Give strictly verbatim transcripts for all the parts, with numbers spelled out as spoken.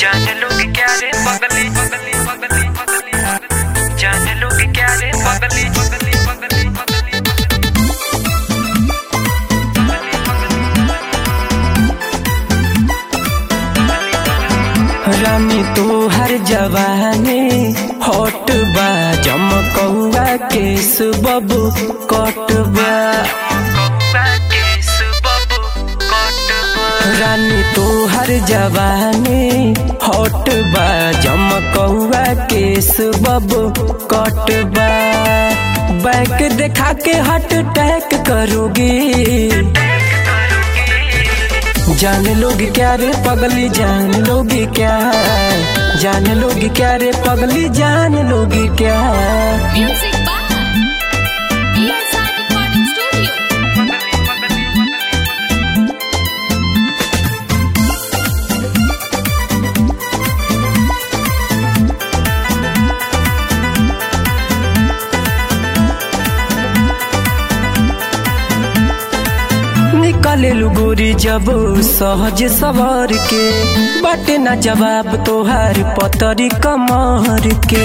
जान लोग क्या रे पगली पगली पगली पगली जान लोग क्या रे पगली पगली पगली पगली रानी तू हर जवानी हॉट बा जमकौआ केस बबू कट बा रानी तू हर जवानी हॉट बा जमकौआ केस बबू कट बा बैक देखा के हट टैक करोगी जान लोग क्या रे पगली जान लोग क्या जान लोग क्या रे पगली जान लोग क्या Music by E S R Recording Studio. निकले गोरी जब सहज सवार के बाटे ना जवाब तोहार पतरी कमर के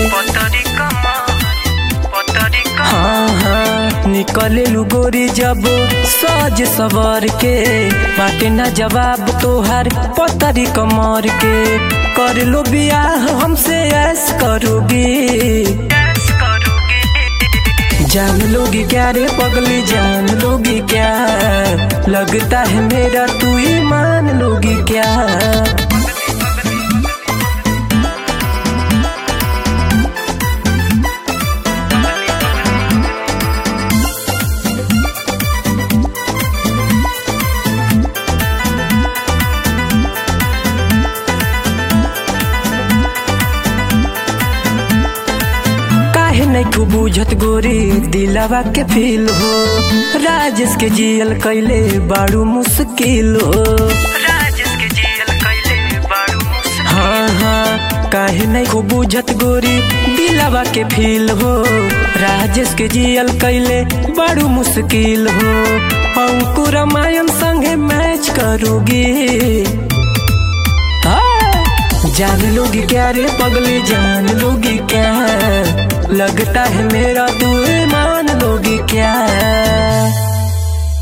हाँ हाँ निकले गोरी जब सहज सवार के बाटे ना जवाब तोहार पतरी कमर के कर लो बियाह हमसे ऐस करोगी जान लोगी क्या रे पगली जान लोगी क्या लगता है मेरा तू ही मान लोगी क्या नहीं तू बुझत गोरी दिलावा के फील हो राजेश के जियल कैले बाड़ू मुश्किल हो राजेश के जियल कैले बाड़ू मुश्किल हाँ हाँ काहे नहीं को बुझत गोरी दिलावा के फील हो राजेश के जियल कैले बाड़ू मुश्किल हो अंकुर रामायण संगे मैच करोगी जान लोगी क्या रे पगली जान लोगी क्या लगता है मेरा तू मान लोगी क्या।